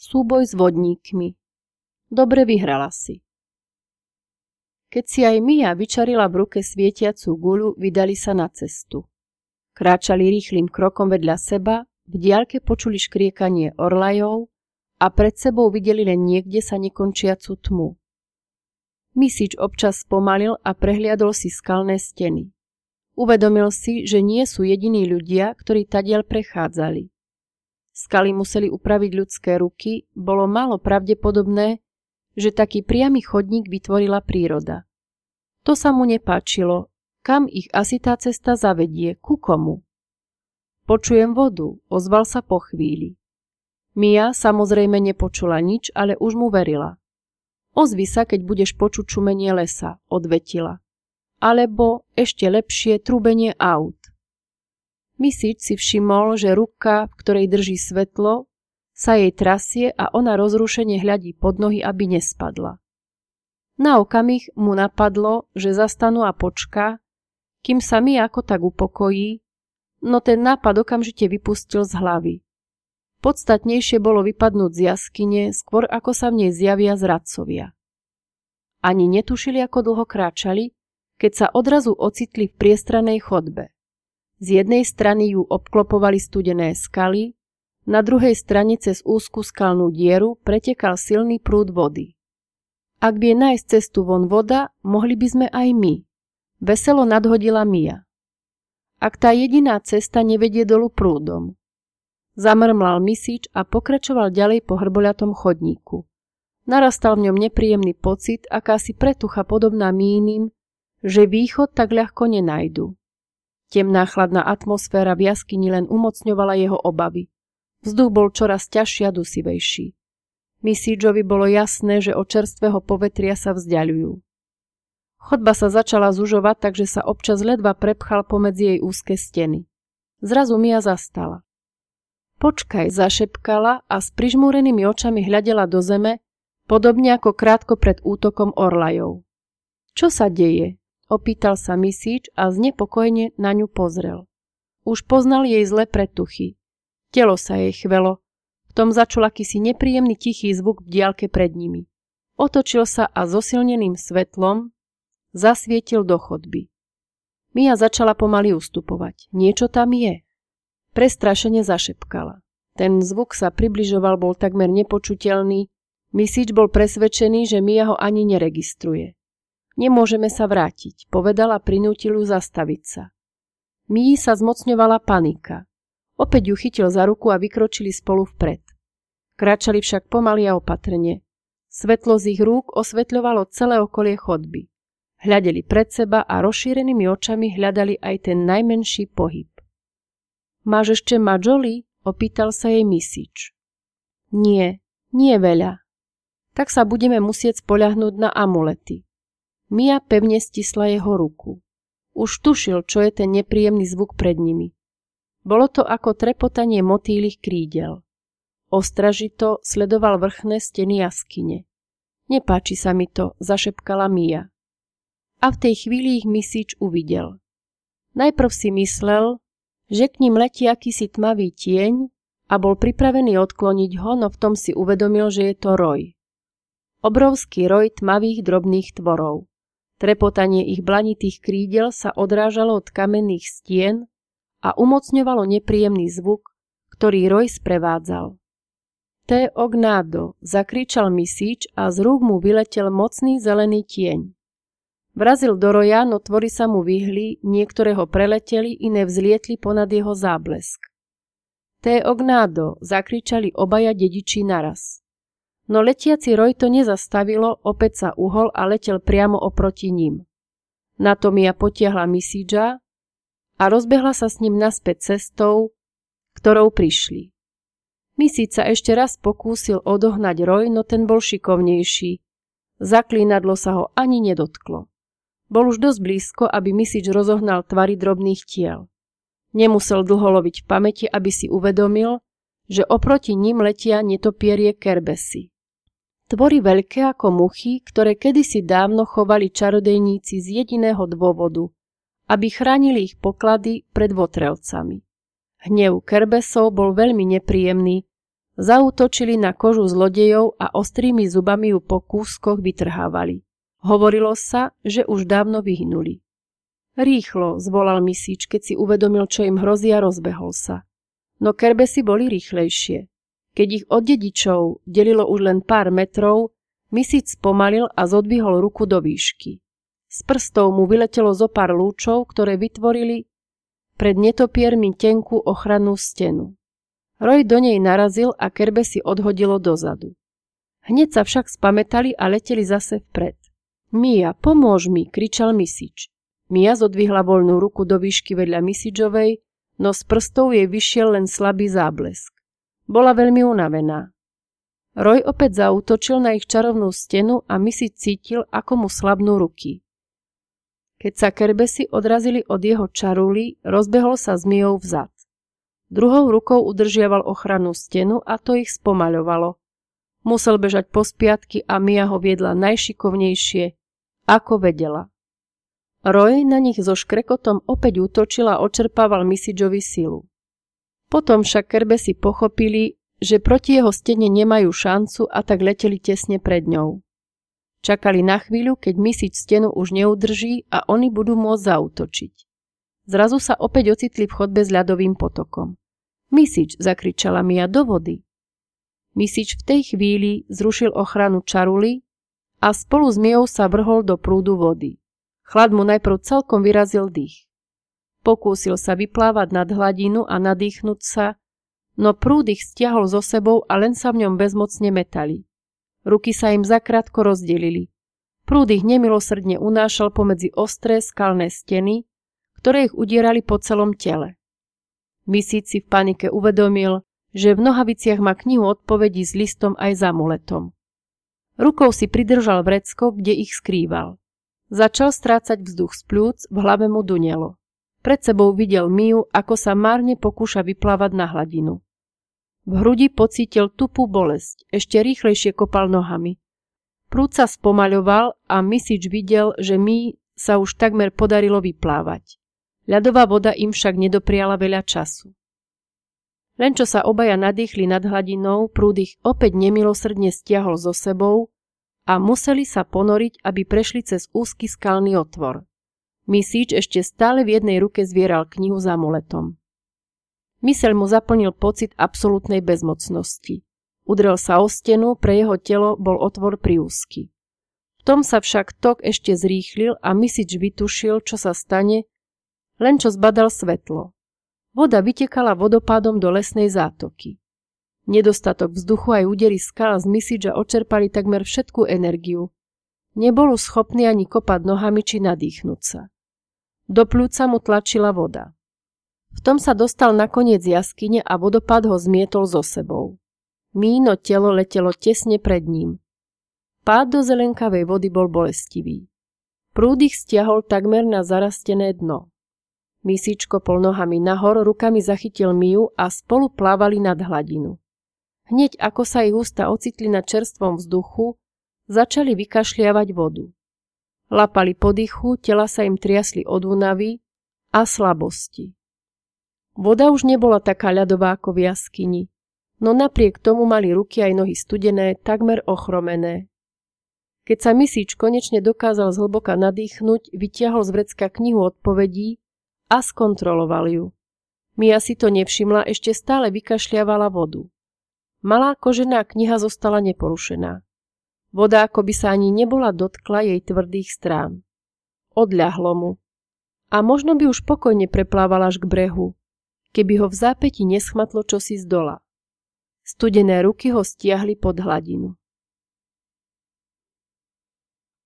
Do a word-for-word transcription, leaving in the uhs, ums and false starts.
Súboj s vodníkmi. Dobre vyhrala si. Keď si aj Mia vyčarila v ruke svietiacu guľu, vydali sa na cestu. Kráčali rýchlym krokom vedľa seba, v diaľke počuli škriekanie orlajov a pred sebou videli len niekde sa nekončiacu tmu. Misič občas spomalil a prehliadol si skalné steny. Uvedomil si, že nie sú jediní ľudia, ktorí tadiaľ prechádzali. Skaly museli upraviť ľudské ruky, bolo málo pravdepodobné, že taký priamy chodník vytvorila príroda. To sa mu nepáčilo, kam ich asi tá cesta zavedie, ku komu. Počujem vodu, ozval sa po chvíli. Mia samozrejme nepočula nič, ale už mu verila. Ozvi sa, keď budeš počuť šumenie lesa, odvetila. Alebo, ešte lepšie, trúbenie aut. Misič si všimol, že ruka, v ktorej drží svetlo, sa jej trasie a ona rozrušene hľadí pod nohy, aby nespadla. Na okamih mu napadlo, že zastanú a počká, kým sa mi ako tak upokojí, no ten nápad okamžite vypustil z hlavy. Podstatnejšie bolo vypadnúť z jaskyne, skôr ako sa v nej zjavia zradcovia. Ani netušili, ako dlho kráčali, keď sa odrazu ocitli v priestranej chodbe. Z jednej strany ju obklopovali studené skaly, na druhej strane cez úzku skalnú dieru pretekal silný prúd vody. Ak vie nájsť cestu von voda, mohli by sme aj my. Veselo nadhodila Mia. Ak tá jediná cesta nevedie dolu prúdom. Zamrmlal Misič a pokračoval ďalej po hrboľatom chodníku. Narastal v ňom nepríjemný pocit, akási pretucha podobná míným, že východ tak ľahko nenajdu. Temná chladná atmosféra v jaskyni len umocňovala jeho obavy. Vzduch bol čoraz ťažší a dusivejší. Misičovi bolo jasné, že od čerstvého povetria sa vzdiaľujú. Chodba sa začala zužovať, takže sa občas ledva prepchal pomedzi jej úzke steny. Zrazu Mia zastala. Počkaj, zašepkala a s prižmúrenými očami hľadela do zeme, podobne ako krátko pred útokom orlajov. Čo sa deje? Opýtal sa Misič a znepokojene na ňu pozrel. Už poznal jej zlé pretuchy. Telo sa jej chvelo. V tom začul akýsi nepríjemný tichý zvuk v diaľke pred nimi. Otočil sa a zosilneným svetlom zasvietil do chodby. Mia začala pomaly ustupovať. Niečo tam je. Prestrašene zašepkala. Ten zvuk sa približoval, bol takmer nepočuteľný. Misič bol presvedčený, že Mia ho ani neregistruje. Nemôžeme sa vrátiť, povedala, prinútil ju zastaviť sa. Mii sa zmocňovala panika. Opäť ju chytil za ruku a vykročili spolu vpred. Kráčali však pomaly a opatrne. Svetlo z ich rúk osvetľovalo celé okolie chodby. Hľadeli pred seba a rozšírenými očami hľadali aj ten najmenší pohyb. Máš ešte madžoli? Opýtal sa jej Misič. Nie, nie veľa. Tak sa budeme musieť spoľahnúť na amulety. Mia pevne stisla jeho ruku. Už tušil, čo je ten nepríjemný zvuk pred nimi. Bolo to ako trepotanie motýlych krídel. Ostražito sledoval vrchné steny jaskyne. Nepáči sa mi to, zašepkala Mia. A v tej chvíli ich Misič uvidel. Najprv si myslel, že k ním letí akýsi tmavý tieň a bol pripravený odkloniť ho, no v tom si uvedomil, že je to roj. Obrovský roj tmavých drobných tvorov. Trepotanie ich blanitých krídel sa odrážalo od kamenných stien a umocňovalo nepríjemný zvuk, ktorý roj sprevádzal. Té ognádo, zakričal Misič a z rúk mu vyletel mocný zelený tieň. Vrazil do roja, no tvory sa mu vyhli, niektoré ho preleteli, iné vzlietli ponad jeho záblesk. Té ognádo, zakričali obaja dediči naraz. No letiaci roj to nezastavilo, opäť sa uhol a letel priamo oproti ním. Na to Mia potiahla Misiča a rozbehla sa s ním naspäť cestou, ktorou prišli. Misič sa ešte raz pokúsil odohnať roj, no ten bol šikovnejší. Zaklínadlo sa ho ani nedotklo. Bol už dosť blízko, aby Misič rozohnal tvary drobných tiel. Nemusel dlho loviť v pamäti, aby si uvedomil, že oproti ním letia netopierie kerbesy. Tvory veľké ako muchy, ktoré kedysi dávno chovali čarodejníci z jediného dôvodu, aby chránili ich poklady pred votrelcami. Hnev kerbesov bol veľmi nepríjemný, Zaútočili na kožu zlodejov a ostrými zubami ju po kúskoch vytrhávali. Hovorilo sa, že už dávno vyhnuli. Rýchlo, zvolal Misič, keď si uvedomil, čo im hrozí, a rozbehol sa. No kerbesy boli rýchlejšie. Keď ich od dedičov delilo už len pár metrov, Misič spomalil a zodvihol ruku do výšky. Z prstov mu vyletelo zo pár lúčov, ktoré vytvorili pred netopiermi tenkú ochrannú stenu. Roy do nej narazil a kerbesy odhodilo dozadu. Hneď sa však spamätali a leteli zase vpred. Mia, pomôž mi, kričal Misič. Mia zodvihla voľnú ruku do výšky vedľa Misičovej, no z prstov jej vyšiel len slabý záblesk. Bola veľmi unavená. Roy opäť zaútočil na ich čarovnú stenu a Misič cítil, ako mu slabnú ruky. Keď sa kerbesy odrazili od jeho čarúly, rozbehol sa s Miou vzad. Druhou rukou udržiaval ochrannú stenu a to ich spomaľovalo. Musel bežať po spiatky a Mia ho viedla najšikovnejšie, ako vedela. Roy na nich so škrekotom opäť útočil a očerpával Misičovi silu. Potom však kerbesy pochopili, že proti jeho stene nemajú šancu, a tak leteli tesne pred ňou. Čakali na chvíľu, keď Misič stenu už neudrží a oni budú môcť zaútočiť. Zrazu sa opäť ocitli v chodbe s ľadovým potokom. Misič, zakričala Mia, do vody. Misič v tej chvíli zrušil ochranu čaruly a spolu s Miou sa vrhol do prúdu vody. Chlad mu najprv celkom vyrazil dých. Pokúsil sa vyplávať nad hladinu a nadýchnuť sa, no prúd ich stiahol so sebou a len sa v ňom bezmocne metali. Ruky sa im zakrátko rozdelili. Prúd ich nemilosrdne unášal pomedzi ostré skalné steny, ktoré ich udierali po celom tele. Misič si v panike uvedomil, že v nohaviciach má knihu odpovedí s listom aj s amuletom. Rukou si pridržal vrecko, kde ich skrýval. Začal strácať vzduch z pľúc, v hlave mu dunelo. Pred sebou videl Miu, ako sa márne pokúša vyplávať na hladinu. V hrudi pocítil tupú bolesť, ešte rýchlejšie kopal nohami. Prúd sa spomaľoval a Misič videl, že Mii sa už takmer podarilo vyplávať. Ľadová voda im však nedopriala veľa času. Len čo sa obaja nadýchli nad hladinou, prúd ich opäť nemilosrdne stiahol so sebou a museli sa ponoriť, aby prešli cez úzky skalný otvor. Misič ešte stále v jednej ruke zvieral knihu s amuletom. Myseľ mu zaplnil pocit absolútnej bezmocnosti. Udrel sa o stenu, pre jeho telo bol otvor priúzky. V tom sa však tok ešte zrýchlil a Misič vytušil, čo sa stane, len čo zbadal svetlo. Voda vytekala vodopádom do lesnej zátoky. Nedostatok vzduchu aj údery skal z Misiča očerpali takmer všetku energiu. Nebol schopný ani kopať nohami či nadýchnúť sa. Do pľúca mu tlačila voda. V tom sa dostal na koniec jaskyne a vodopád ho zmietol so sebou. Míno telo letelo tesne pred ním. Pád do zelenkavej vody bol bolestivý. Prúd ich stiahol takmer na zarastené dno. Misič kopol nohami nahor, rukami zachytil Miu a spolu plávali nad hladinu. Hneď ako sa ich ústa ocitli na čerstvom vzduchu, začali vykašliavať vodu. Lapali po dychu, tela sa im triasli od únavy a slabosti. Voda už nebola taká ľadová ako v jaskyni, no napriek tomu mali ruky aj nohy studené, takmer ochromené. Keď sa Misič konečne dokázal zhlboka nadýchnuť, vytiahol z vrecka knihu odpovedí a skontroloval ju. Mia si to nevšimla, ešte stále vykašľavala vodu. Malá kožená kniha zostala neporušená. Voda ako by sa ani nebola dotkla jej tvrdých strán. Odľahlo mu. A možno by už pokojne preplával až k brehu, keby ho v zápäti neschmatlo čosi z dola. Studené ruky ho stiahli pod hladinu.